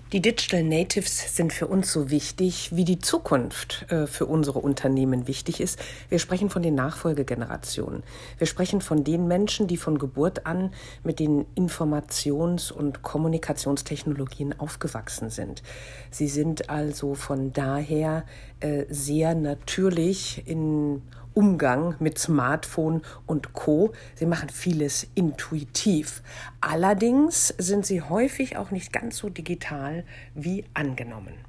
Die Digital Natives sind für uns so wichtig, wie die Zukunft für unsere Unternehmen wichtig ist. Wir sprechen von den Nachfolgegenerationen. Wir sprechen von den Menschen, die von Geburt an mit den Informations- und Kommunikationstechnologien aufgewachsen sind. Sie sind also von daher sehr natürlich in Umgang mit Smartphone und Co. Sie machen vieles intuitiv. Allerdings sind sie häufig auch nicht ganz so digital wie angenommen.